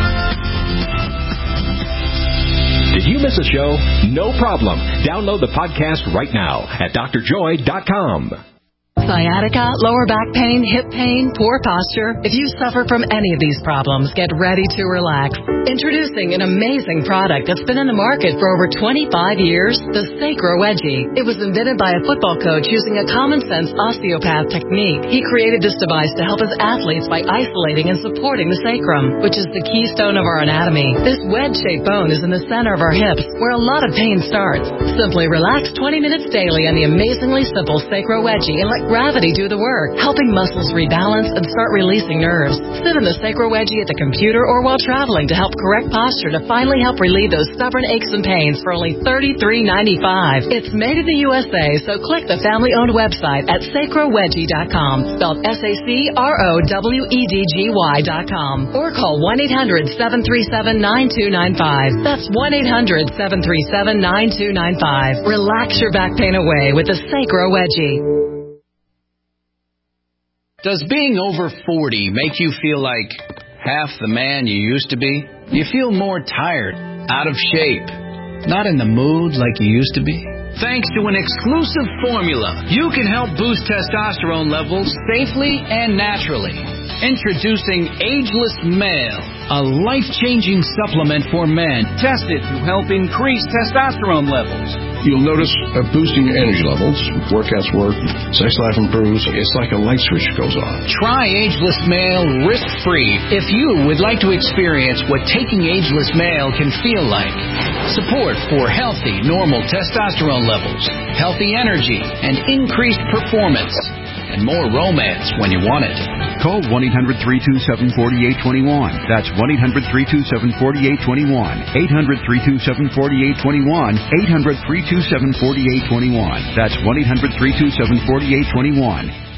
Did you miss a show? No problem. Download the podcast right now at D R joy dot com. Sciatica, lower back pain, hip pain, poor posture. If you suffer from any of these problems, get ready to relax. Introducing an amazing product that's been in the market for over twenty-five years, the Sacro Wedgie. It was invented by a football coach using a common-sense osteopath technique. He created this device to help his athletes by isolating and supporting the sacrum, which is the keystone of our anatomy. This wedge-shaped bone is in the center of our hips, where a lot of pain starts. Simply relax twenty minutes daily on the amazingly simple Sacro Wedgie and let gravity do the work, helping muscles rebalance and start releasing nerves. Sit in the Sacro Wedgie at the computer or while traveling to help correct posture to finally help relieve those stubborn aches and pains for only thirty-three ninety-five. It's made in the U S A, so click the family-owned website at sacro wedgie dot com, spelled S A C R O W E D G Y dot com, or call one eight hundred seven three seven nine two nine five. That's one eight hundred seven three seven nine two nine five. Relax your back pain away with the Sacro Wedgie. Does being over forty make you feel like half the man you used to be? You feel more tired, out of shape, not in the mood like you used to be? Thanks to an exclusive formula, you can help boost testosterone levels safely and naturally. Introducing Ageless Male, a life-changing supplement for men tested to help increase testosterone levels. You'll notice a boosting your energy levels, workouts work, sex life improves. It's like a light switch goes on. Try Ageless Male risk-free if you would like to experience what taking Ageless Male can feel like. Support for healthy, normal testosterone levels, healthy energy, and increased performance. And more romance when you want it. Call one eight hundred three two seven four eight two one. That's one eight hundred three two seven four eight two one. eight hundred three two seven four eight two one. eight hundred three two seven four eight two one. That's one eight hundred three two seven four eight two one.